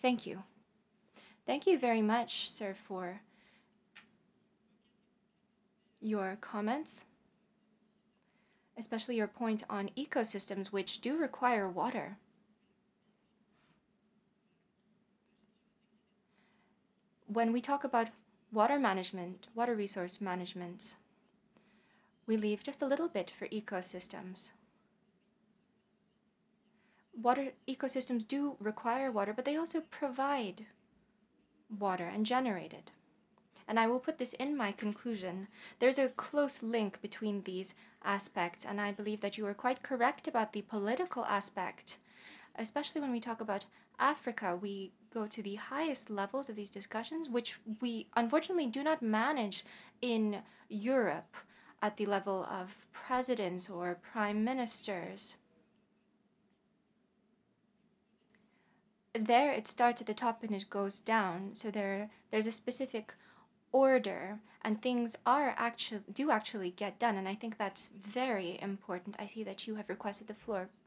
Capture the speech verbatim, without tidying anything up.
Thank you. Thank you very much, sir, for your comments, especially your point on ecosystems, which do require water. When we talk about water management, water resource management, we leave just a little bit for ecosystems. Water ecosystems do require water, but they also provide water and generate it. And I will put this in my conclusion. There's a close link between these aspects, and I believe that you are quite correct about the political aspect. Especially when we talk about Africa, we go to the highest levels of these discussions, which we unfortunately do not manage in Europe at the level of presidents or prime ministers. There it starts at the top and it goes down, so there there's a specific order and things are actually do actually get done, and I think that's very important. I see that you have requested the floor.